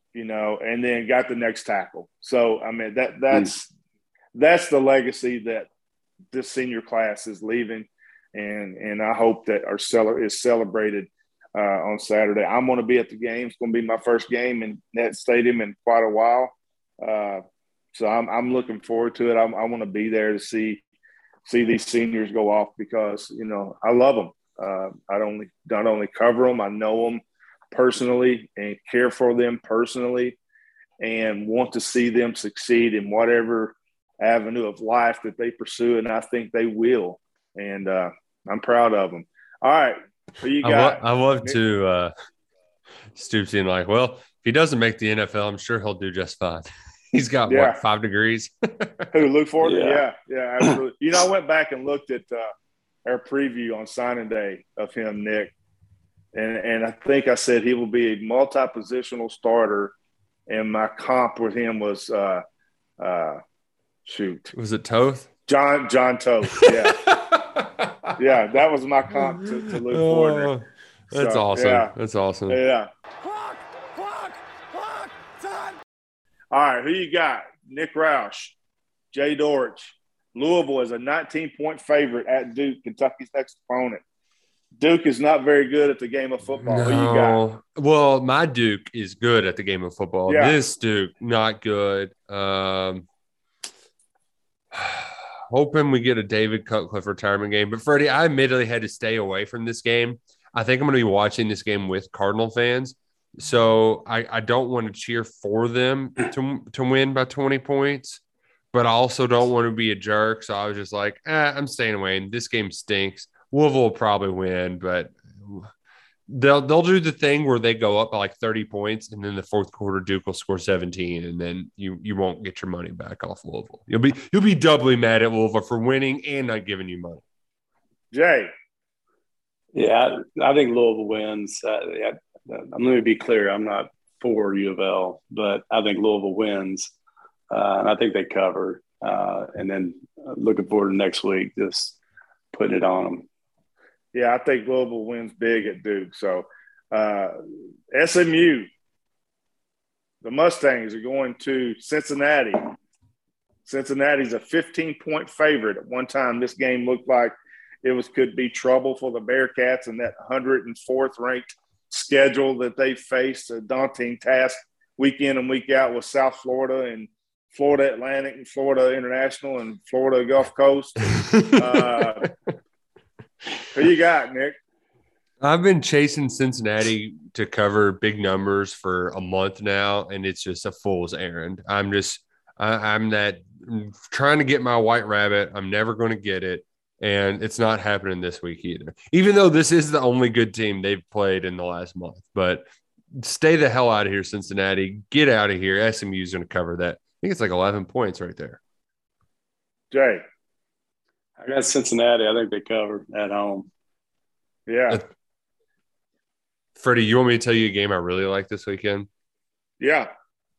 and then got the next tackle. So, I mean, that's the legacy that this senior class is leaving. And I hope that our seller is celebrated on Saturday. I'm going to be at the game. It's going to be my first game in that stadium in quite a while. So I'm looking forward to it. I want to be there to see these seniors go off because, I love them. I not only cover them, I know them personally and care for them personally and want to see them succeed in whatever avenue of life that they pursue. And I think they will. And I'm proud of them. All right. Who you got? I love to Stoops in like, well, if he doesn't make the NFL, I'm sure he'll do just fine. He's got, 5 degrees? Who, Luke Ford? Yeah, absolutely. I went back and looked at our preview on signing day of him, Nick. And I think I said he will be a multi-positional starter. And my comp with him was, was it Toth? John Toth, yeah. Yeah, that was my comp to Luke Ford. That's awesome. Yeah. That's awesome. Yeah. Time. All right, who you got? Nick Roush, Jay Dortch. Louisville is a 19-point favorite at Duke, Kentucky's next opponent. Duke is not very good at the game of football. No. Who you got? Well, my Duke is good at the game of football. Yeah. This Duke, not good. Hoping we get a David Cutcliffe retirement game. But, Freddie, I admittedly had to stay away from this game. I think I'm going to be watching this game with Cardinal fans. So I don't want to cheer for them to win by 20 points. But I also don't want to be a jerk. So I was just like, I'm staying away. And this game stinks. Louisville will probably win, but they'll do the thing where they go up by like 30 points, and then the fourth quarter Duke will score 17, and then you won't get your money back off Louisville. You'll be doubly mad at Louisville for winning and not giving you money. Jay. Yeah, I think Louisville wins. I'm going to be clear. I'm not for U of L, but I think Louisville wins, and I think they cover. And then looking forward to next week, just putting it on them. Yeah, I think Louisville wins big at Duke. So SMU, the Mustangs are going to Cincinnati. Cincinnati's a 15-point favorite. At one time, this game looked like could be trouble for the Bearcats in that 104th ranked schedule that they faced, a daunting task week in and week out with South Florida and Florida Atlantic and Florida International and Florida Gulf Coast. Who you got, Nick? I've been chasing Cincinnati to cover big numbers for a month now, and it's just a fool's errand. I'm trying to get my white rabbit. I'm never going to get it, and it's not happening this week either. Even though this is the only good team they've played in the last month. But stay the hell out of here, Cincinnati. Get out of here. SMU's going to cover that. I think it's like 11 points right there. Jay. I got Cincinnati. I think they cover at home. Yeah. Freddie, you want me to tell you a game I really like this weekend? Yeah.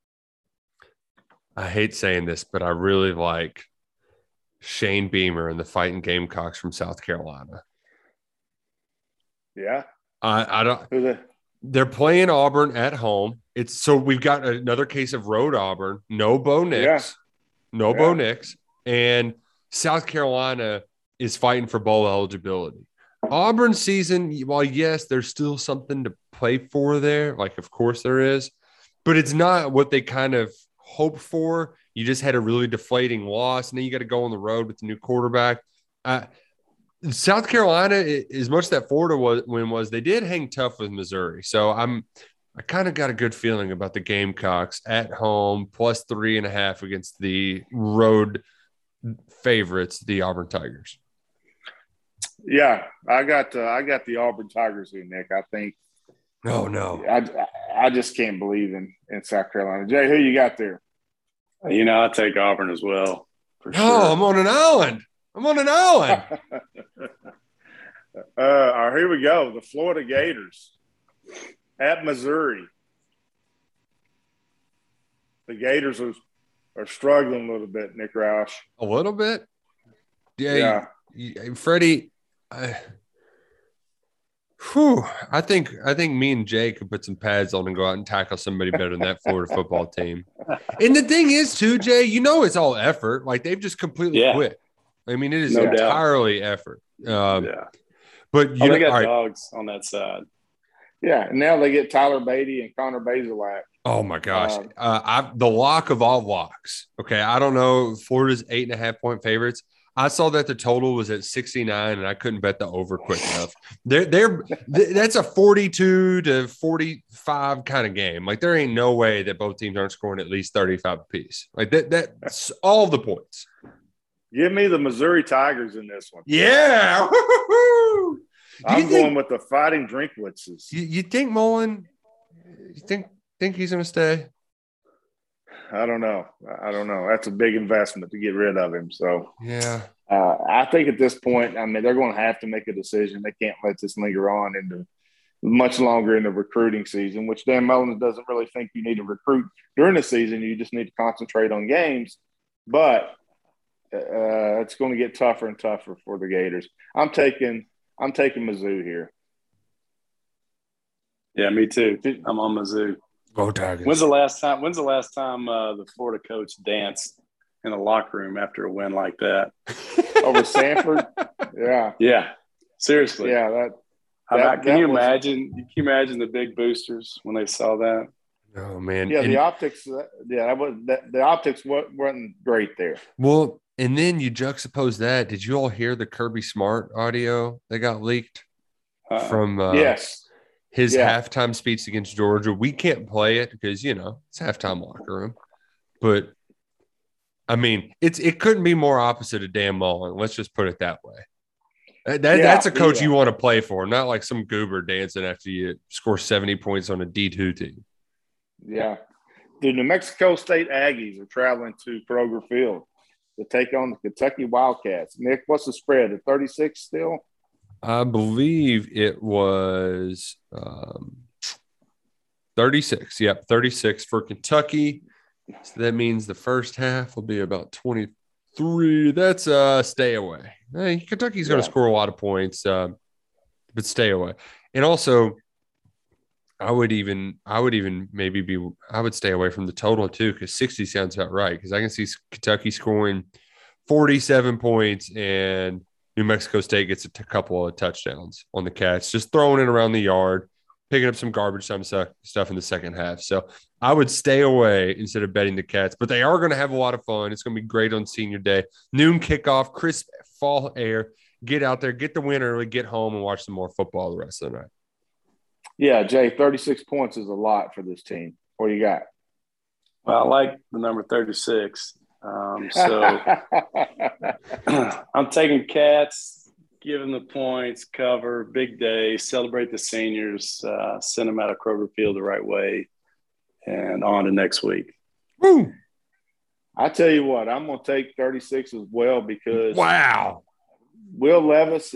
I hate saying this, but I really like Shane Beamer and the Fighting Gamecocks from South Carolina. Yeah. I don't. They're playing Auburn at home. So we've got another case of road Auburn. No Bo Nix. Yeah. No Bo Nix. And South Carolina is fighting for bowl eligibility. Auburn season, while yes, there's still something to play for there. Like, of course there is. But it's not what they kind of hoped for. You just had a really deflating loss. And then you got to go on the road with the new quarterback. South Carolina, as much as that Florida win was, they did hang tough with Missouri. So I kind of got a good feeling about the Gamecocks at home, plus 3.5 against the road favorites, the Auburn Tigers. Yeah, I got the Auburn Tigers here, Nick. I think. Oh no, I just can't believe in South Carolina. Jay, who you got there? I'll take Auburn as well. For sure. I'm on an island. All right, here we go. The Florida Gators at Missouri. The Gators are struggling a little bit, Nick Roush. A little bit? Yeah. Freddie, Whew, I think me and Jay could put some pads on and go out and tackle somebody better than that Florida football team. And the thing is, too, Jay, it's all effort. Like they've just completely quit. I mean, it is entirely effort. But they got dogs on that side. Yeah, and now they get Tyler Beatty and Connor Bazelak. Oh my gosh, the lock of all locks. Okay, I don't know. Florida's 8.5-point favorites. I saw that the total was at 69, and I couldn't bet the over quick enough. That's a 42 to 45 kind of game. Like there ain't no way that both teams aren't scoring at least 35 apiece. Like that's all the points. Give me the Missouri Tigers in this one. Yeah. I'm going with the Fighting Drinkwitzes. You think Mullen? You think he's going to stay? I don't know. That's a big investment to get rid of him. So yeah, I think at this point, I mean, they're going to have to make a decision. They can't let this linger on into much longer in the recruiting season, which Dan Mullen doesn't really think you need to recruit during the season. You just need to concentrate on games. But it's going to get tougher and tougher for the Gators. I'm taking Mizzou here. Yeah, me too. I'm on Mizzou. Go Tigers. When's the last time the Florida coach danced in a locker room after a win like that? Over Sanford? Yeah. Yeah. Seriously. Yeah. Can you imagine the big boosters when they saw that? Oh man. Yeah, the optics. The optics wasn't great there. Well, and then you juxtapose that. Did you all hear the Kirby Smart audio that got leaked from? Yes. His halftime speech against Georgia. We can't play it because, it's halftime locker room. But, I mean, it couldn't be more opposite of Dan Mullen. Let's just put it that way. That's a coach you want to play for, not like some goober dancing after you score 70 points on a D2 team. Yeah. The New Mexico State Aggies are traveling to Kroger Field to take on the Kentucky Wildcats. Nick, what's the spread? At 36 still? I believe it was 36. Yep, 36 for Kentucky. So that means the first half will be about 23. That's stay away. Hey, Kentucky's going to score a lot of points, but stay away. And also, I would stay away from the total too, because 60 sounds about right. Because I can see Kentucky scoring 47 points and New Mexico State gets a couple of touchdowns on the Cats, just throwing it around the yard, picking up some garbage time stuff in the second half. So I would stay away instead of betting the Cats, but they are going to have a lot of fun. It's going to be great on senior day. Noon kickoff, crisp fall air. Get out there, get the win early, get home, and watch some more football the rest of the night. Yeah, Jay, 36 points is a lot for this team. What do you got? Well, I like the number 36. So I'm taking Cats, give them the points, cover, big day, celebrate the seniors, send them out of Kroger Field the right way, and on to next week. Woo! I tell you what, I'm going to take 36 as well because wow, Will Levis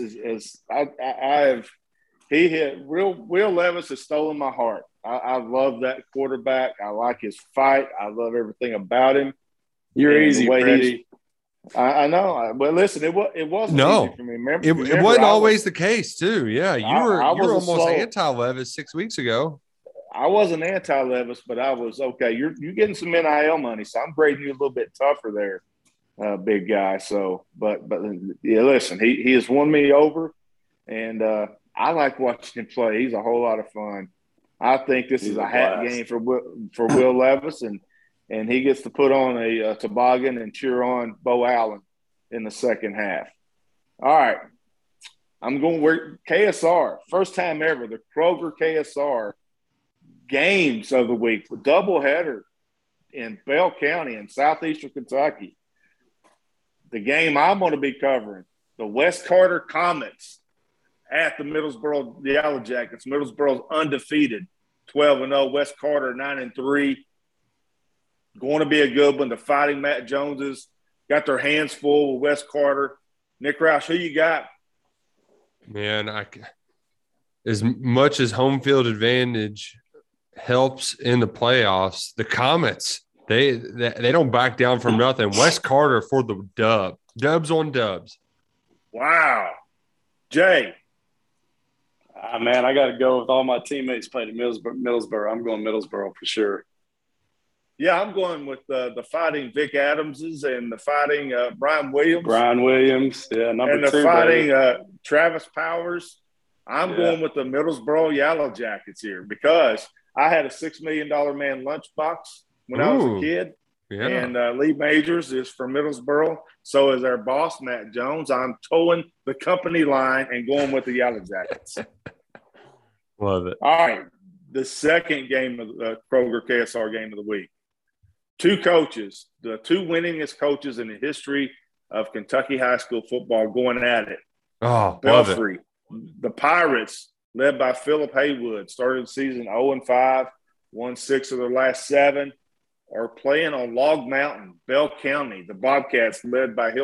Will Levis has stolen my heart. I love that quarterback. I like his fight. I love everything about him. You're easy, Freddie. I know, but listen, it wasn't easy for me. Remember, it wasn't always the case, too. Yeah, you were almost anti-Levis 6 weeks ago. I wasn't anti-Levis, but I was okay. You're getting some NIL money, so I'm grading you a little bit tougher there, big guy. So, but yeah, listen, he has won me over, and I like watching him play. He's a whole lot of fun. I think this is a hat game for Will Levis, and he gets to put on a toboggan and cheer on Bo Allen in the second half. All right. I'm going with KSR. First time ever, the Kroger KSR games of the week. Doubleheader in Bell County in southeastern Kentucky. The game I'm going to be covering, the West Carter Comets at the Middlesboro Yellow Jackets. Middlesboro's undefeated, 12-0. West Carter 9-3. Going to be a good one. The Fighting Matt Joneses got their hands full with West Carter. Nick Roush, who you got? Man, as much as home field advantage helps in the playoffs, the Comets, they don't back down from nothing. West Carter for the dub. Dubs on dubs. Wow. Jay. Man, I got to go with all my teammates played at Middlesboro. I'm going Middlesboro for sure. Yeah, I'm going with the Fighting Vic Adamses and the Fighting Brian Williams. Brian Williams, yeah, number and the 2, Fighting baby. Travis Powers. I'm going with the Middlesboro Yellow Jackets here because I had a $6 million man lunchbox when I was a kid. Yeah. And Lee Majors is from Middlesboro. So is our boss, Matt Jones. I'm towing the company line and going with the Yellow Jackets. Love it. All right. The second game of the Kroger KSR game of the week. Two coaches, the two winningest coaches in the history of Kentucky high school football going at it. Oh, Belfry, the Pirates, led by Philip Haywood, started the season 0-5, won 6 of their last 7, are playing on Log Mountain, Bell County. The Bobcats, led by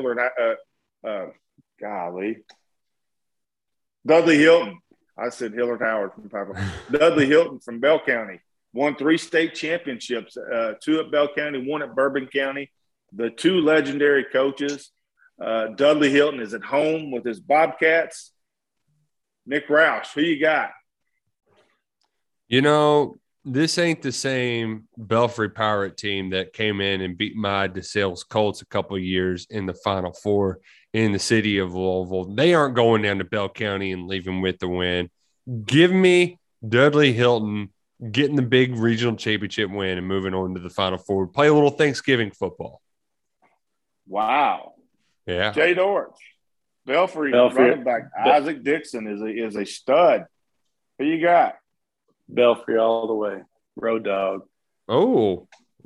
Dudley Hilton. I said Hillard Howard from Papa. Dudley Hilton from Bell County. Won 3 state championships, 2 at Bell County, 1 at Bourbon County. The 2 legendary coaches. Dudley Hilton is at home with his Bobcats. Nick Roush, who you got? You know, this ain't the same Belfry Pirate team that came in and beat my DeSales Colts a couple of years in the Final Four in the city of Louisville. They aren't going down to Bell County and leaving with the win. Give me Dudley Hilton getting the big regional championship win and moving on to the Final Four. Play a little Thanksgiving football. Wow. Yeah. Jay Dortch. Belfry running back Isaac Dixon is a stud. Who you got? Belfry all the way. Road Dog. Oh.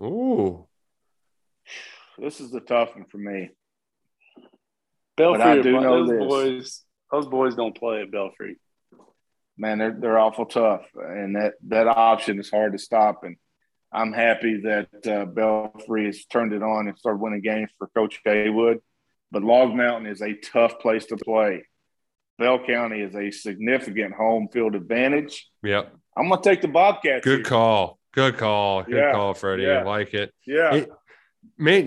This is the tough one for me. Belfry, those boys don't play at Belfry. Man, they're awful tough, and that option is hard to stop. And I'm happy that Belfry has turned it on and started winning games for Coach Haywood. But Log Mountain is a tough place to play. Bell County is a significant home field advantage. Yep. I'm going to take the Bobcats. Good call. Good call, Freddie. Yeah. I like it. Yeah. Man,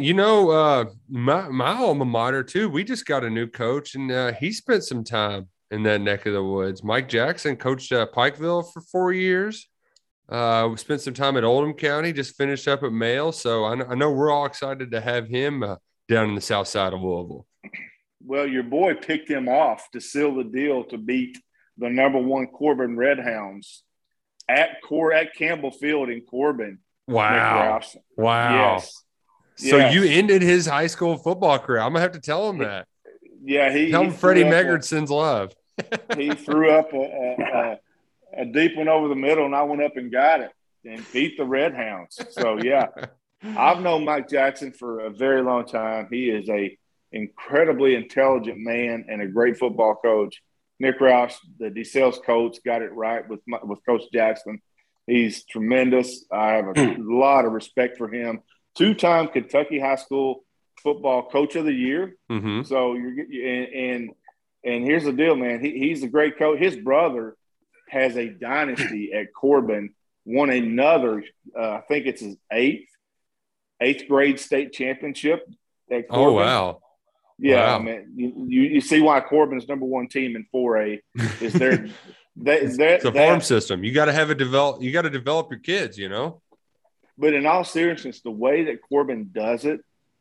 my alma mater, too, we just got a new coach, and he spent some time in that neck of the woods. Mike Jackson coached Pikeville for 4 years. We spent some time at Oldham County, just finished up at Male. So I know we're all excited to have him down in the south side of Louisville. Well, your boy picked him off to seal the deal to beat the number 1 Corbin Redhounds at Campbell Field in Corbin. Wow. Yes. So you ended his high school football career. I'm going to have to tell him that. Yeah. Tell him Freddie Meggard sends love. He threw up a deep one over the middle, and I went up and got it and beat the Redhounds. So, yeah. I've known Mike Jackson for a very long time. He is a incredibly intelligent man and a great football coach. Nick Roush, the DeSales coach, got it right with Coach Jackson. He's tremendous. I have a lot of respect for him. 2-time Kentucky high school football coach of the year. Mm-hmm. So and here's the deal, man. He's a great coach. His brother has a dynasty at Corbin. Won another, I think it's his eighth grade state championship at Corbin. Oh, wow. Yeah, wow. Man. You see why Corbin's number 1 team in 4A is their it's a farm system. You got to have you got to develop your kids, But in all seriousness, the way that Corbin does it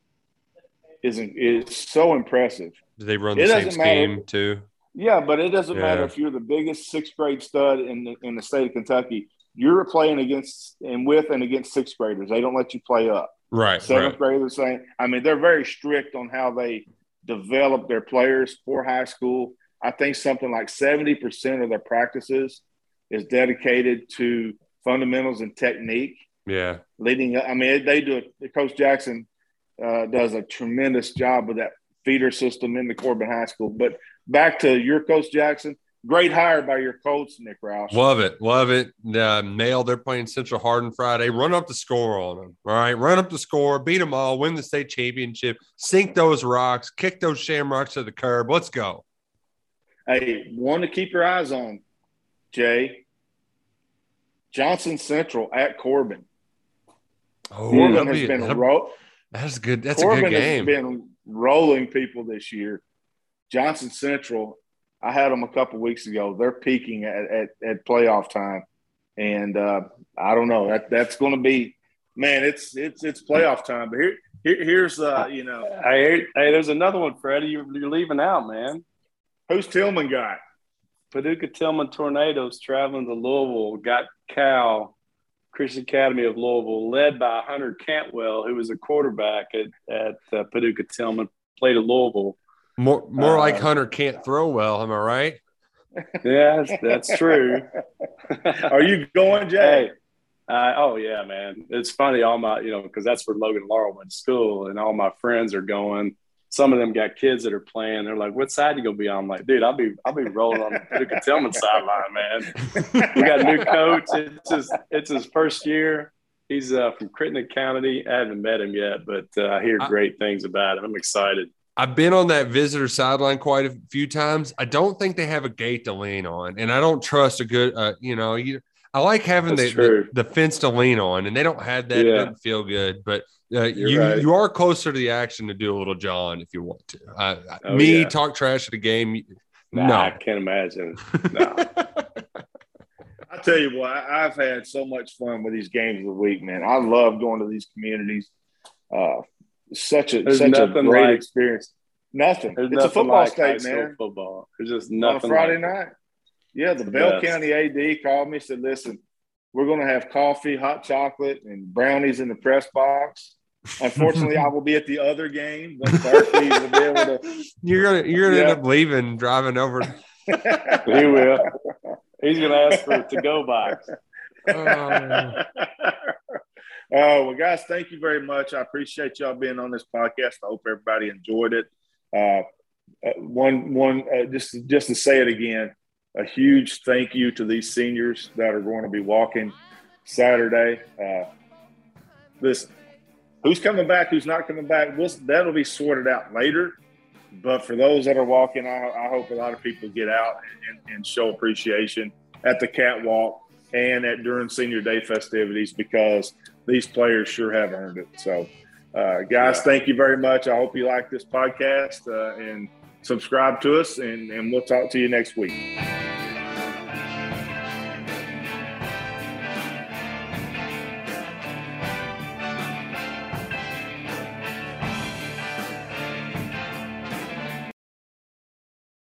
is so impressive. Do they run the same scheme too? Yeah, but it doesn't matter if you're the biggest 6th grade stud in the state of Kentucky. You're playing against 6th graders. They don't let you play up. Right. 7th graders saying, they're very strict on how they develop their players for high school. I think something like 70% of their practices is dedicated to fundamentals and technique. Yeah. Leading up. They do it. Coach Jackson does a tremendous job with that feeder system in the Corbin High School. But back to your Coach Jackson, great hire by your coach, Nick Roush. Love it. Male, they're playing Central Hardin Friday. Run up the score on them. All right, run up the score, beat them all, win the state championship, sink those rocks, kick those shamrocks to the curb. Let's go. Hey, one to keep your eyes on, Jay. Johnson Central at Corbin. Oh, Corbin has been that's good. That's Corbin a good game. Has been rolling people this year. Johnson Central I had them a couple weeks ago. They're peaking at playoff time, and I don't know. That's going to be, man. It's playoff time. But here's Hey, there's another one, Freddie. You're leaving out, man. Who's Tillman got? Paducah Tillman Tornadoes traveling to Louisville. Got Cal, Christian Academy of Louisville, led by Hunter Cantwell, who was a quarterback at Paducah Tillman. Played at Louisville. More like Hunter can't throw well. Am I right? Yeah, that's true. Are you going, Jay? Hey, oh yeah, man. It's funny. All my, because that's where Logan and Laurel went to school, and all my friends are going. Some of them got kids that are playing. They're like, "What side you gonna be on?" I'm like, "Dude, I'll be rolling on the Paducah Tillman sideline, man." We got a new coach. It's his first year. He's from Crittenden County. I haven't met him yet, but I hear great things about him. I'm excited. I've been on that visitor sideline quite a few times. I don't think they have a gate to lean on, and I don't trust a good, I like having the fence to lean on, and they don't have that. Yeah. It doesn't feel good, but you are closer to the action to do a little John if you want to. Talk trash at a game. No, I can't imagine. No. I tell you what, I've had so much fun with these games of the week, man. I love going to these communities. Such a great experience. Nothing. It's a football state, man. Football. There's just nothing. On a Friday night. Yeah, the Bell County AD called me, said, "Listen, we're going to have coffee, hot chocolate, and brownies in the press box. Unfortunately, I will be at the other game, but Berkeley will be able to." You're gonna end up leaving, driving over. He will. He's going to ask for a to-go box. Well, guys, thank you very much. I appreciate y'all being on this podcast. I hope everybody enjoyed it. Just to say it again, a huge thank you to these seniors that are going to be walking Saturday. Who's coming back, who's not coming back, that'll be sorted out later. But for those that are walking, I hope a lot of people get out and show appreciation at the catwalk and during Senior Day festivities, because these players sure have earned it. So, guys, thank you very much. I hope you like this podcast and subscribe to us, and we'll talk to you next week.